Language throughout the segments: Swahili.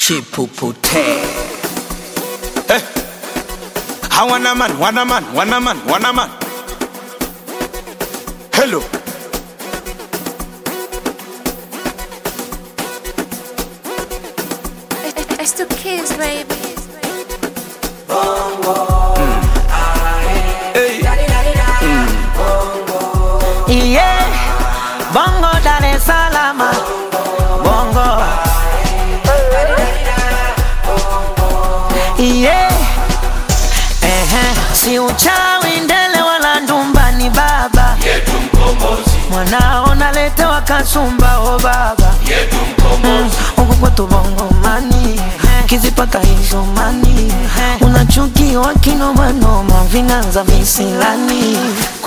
Chipupute. Hey. I want a man, want a man, want a man, want a man. Hello. It's the kids, baby. Hey. Yeah, Bongo Dar es Salaam, Bongo. Yeah, si uchawi ndele wala ndumba ni baba Yetu mkombozi, mwanao naletewa kasumba o baba yetu mkombozi. Huku kwetu Bongo mani kizipata hizo mani unachukiwa kinomanoma vinanza misilani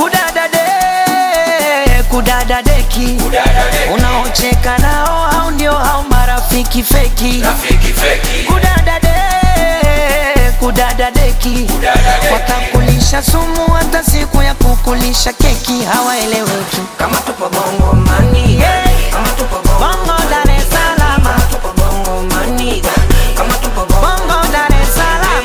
kudadadeki unaocheka nao au ndio hao marafiki feki kudadadeki watakulisha sumu hata siku ya kukulisha keki hawaeleweki Kama tupo Bongo mani, kama tupo Bongo Dar es Salaam, Bongo mani, kama tupo Bongo Dar es Salaam,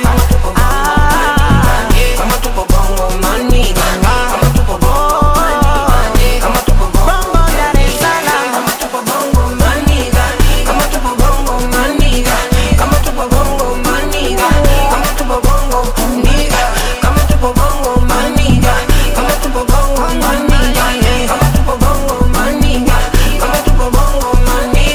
kama tupo Bongo mani, kama tupo Bongo mani, kama tupo Bongo Dar es Salaam, Bongo mani, kama tupo Bongo mani, kama tupo Bongo mani, kama tupo Bongo mani, kama tupo Bongo mani, kama tupo Bongo mani, kama tupo Bongo mani, kama tupo Bongo mani.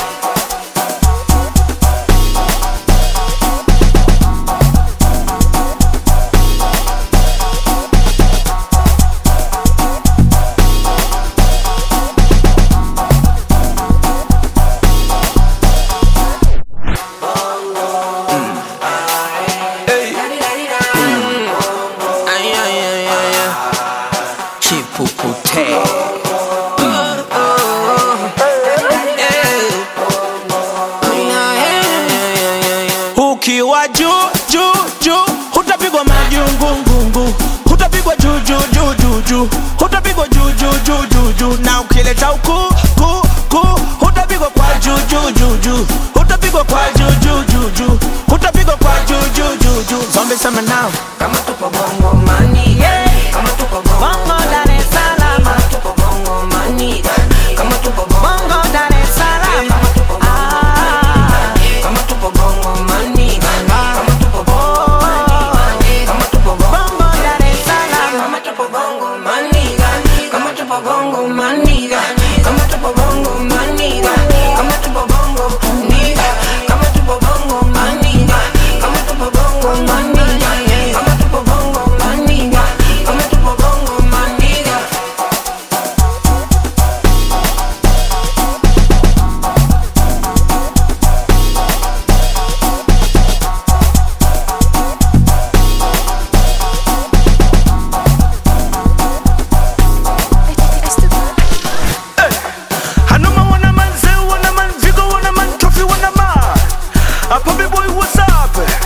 Chipupute. Ukiwa juu juu juu utapigwa majungungungu, utapigwa juu juu juu juu juu, utapigwa juu juu juu juu juu, na ukileta uku ku ku utapigwa kwa juu juu juu juu, utapigwa kwa juu juu juu juu, utapigwa kwa juu juu juu juu. Zombie sema now. Kama tupo Bongo mani, kama tupo Bongo Dar es Salaam, tupo Bongo mani, kama tupo Bongo Dar es Salaam, kama tupo Bongo mani, kama tupo Bongo mani, kama tupo Bongo Dar es Salaam, kama tupo Bongo mani, kama tupo Bongo mani, kama tupo Bongo mani, kama tupo Bongo mani, kama tupo Bongo mani, kama tupo Bongo mani, kama tupo Bongo mani, kama tupo Bongo mani. It's the Hanuma wanna man, Zay wanna man, Vigo wanna man, Trophy wanna man. Puppy boy, what's up?